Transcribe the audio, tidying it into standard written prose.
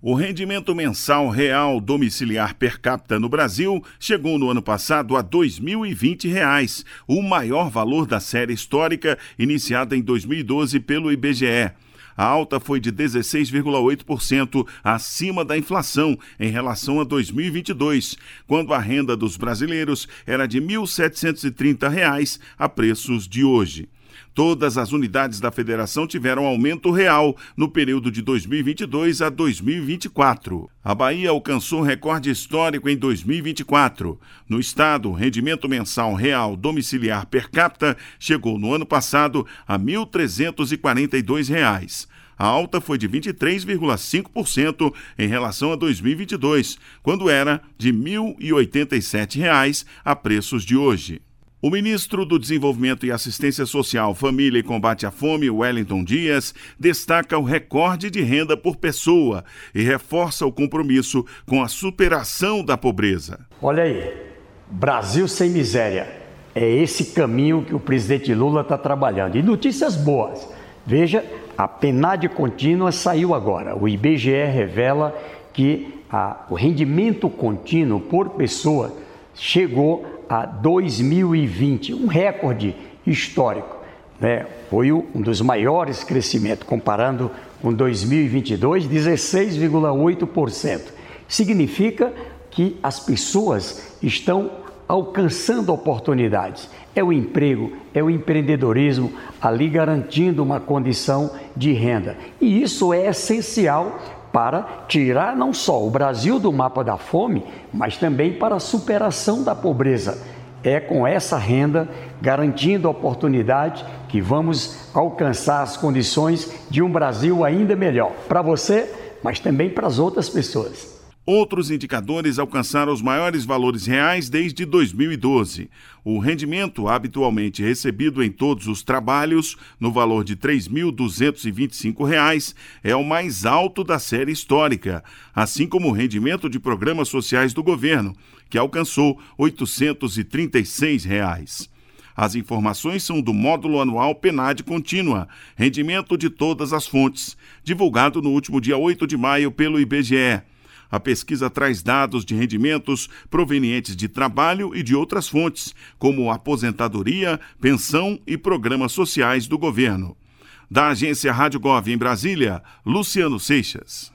O rendimento mensal real domiciliar per capita no Brasil chegou no ano passado a R$ 2.020, o maior valor da série histórica iniciada em 2012 pelo IBGE. A alta foi de 16,8% acima da inflação em relação a 2022, quando a renda dos brasileiros era de R$ 1.730 a preços de hoje. Todas as unidades da federação tiveram aumento real no período de 2022 a 2024. A Bahia alcançou recorde histórico em 2024. No estado, o rendimento mensal real domiciliar per capita chegou no ano passado a R$ 1.342. A alta foi de 23,5% em relação a 2022, quando era de R$ 1.087 a preços de hoje. O ministro do Desenvolvimento e Assistência Social, Família e Combate à Fome, Wellington Dias, destaca o recorde de renda por pessoa e reforça o compromisso com a superação da pobreza. Olha aí, Brasil sem miséria. É esse caminho que o presidente Lula está trabalhando. E notícias boas. Veja, a PNAD contínua saiu agora. O IBGE revela que o rendimento contínuo por pessoa chegou a 2020, um recorde histórico, né? Foi um dos maiores crescimentos, comparando com 2022, 16,8%. Significa que as pessoas estão alcançando oportunidades. É o emprego, é o empreendedorismo ali garantindo uma condição de renda. E isso é essencial para tirar não só o Brasil do mapa da fome, mas também para a superação da pobreza. É com essa renda, garantindo oportunidade, que vamos alcançar as condições de um Brasil ainda melhor. Para você, mas também para as outras pessoas. Outros indicadores alcançaram os maiores valores reais desde 2012. O rendimento habitualmente recebido em todos os trabalhos, no valor de R$ 3.225, é o mais alto da série histórica, assim como o rendimento de programas sociais do governo, que alcançou R$ 836. As informações são do Módulo Anual PNAD Contínua, rendimento de todas as fontes, divulgado no último dia 8 de maio pelo IBGE. A pesquisa traz dados de rendimentos provenientes de trabalho e de outras fontes, como aposentadoria, pensão e programas sociais do governo. Da agência Rádio Gov em Brasília, Luciano Seixas.